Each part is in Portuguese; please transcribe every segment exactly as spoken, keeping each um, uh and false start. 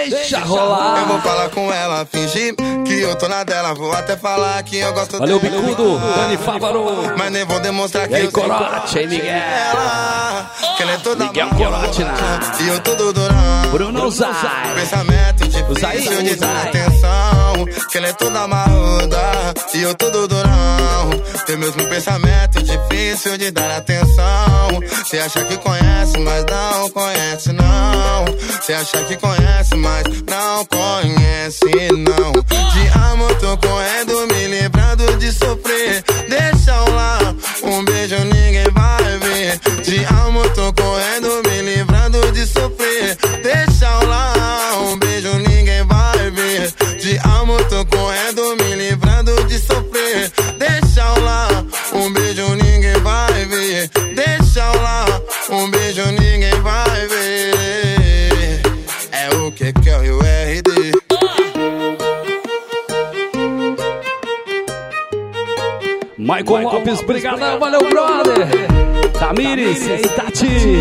deixa rolar. Eu vou falar com ela, fingir que eu tô na dela. Vou até falar que eu gosto Valeu, dela. Valeu, Bicudo, Dani Fávaro. Mas nem vou demonstrar que e aí, eu sei Corote, aí, Miguel. ela, que ela é toda Miguel Corote, né? e eu todo durão. Bruno Zay. Pensamento difícil de dar atenção, que ela é toda marruda e eu todo durão. Tem mesmo pensamento difícil de dar atenção. Cê acha que conhece, mas não conhece não. Cê acha que conhece, mas não conhece não. De amor tô correndo, me livrando de sofrer. Deixa eu lá, um beijo ninguém vai ver. De amor tô correndo, me livrando de sofrer. Deixa eu lá, um beijo ninguém vai ver. De amor tô correndo, me livrando de sofrer. Deixa eu lá, um beijo ninguém vai ver. Deixa eu lá, um beijo ninguém vai ver. É o que que é o R D. Michael Lopes, obrigado, valeu, brother. Tamires, e aí, Tati.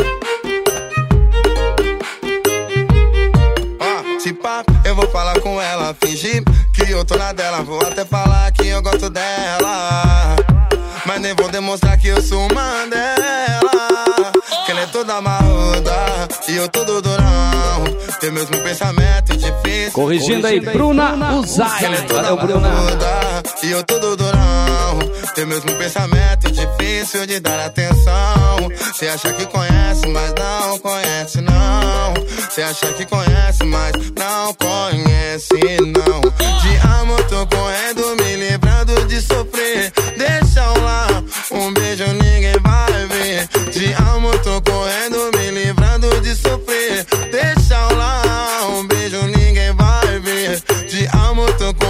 Ah, se pá, eu vou falar com ela, fingir que eu tô na dela. Vou até falar que eu gosto dela, mas nem vou demonstrar que eu sou uma dela. Que ela é toda marruda e eu todo durão. Tem mesmo pensamento difícil. Corrigindo aí, Bruna Uzay. Que ela é toda Valeu, Bruna. marruda e eu todo durão. Tem mesmo pensamento difícil de dar atenção. Cê acha que conhece, mas não conhece não. Cê acha que conhece, mas não conhece não. De amor tô correndo, me livrando de sofrer. Deixa eu lá, um beijo ninguém vai ver. De amor tô correndo, me livrando de sofrer. Deixa eu lá, um beijo ninguém vai ver. De amor tô correndo.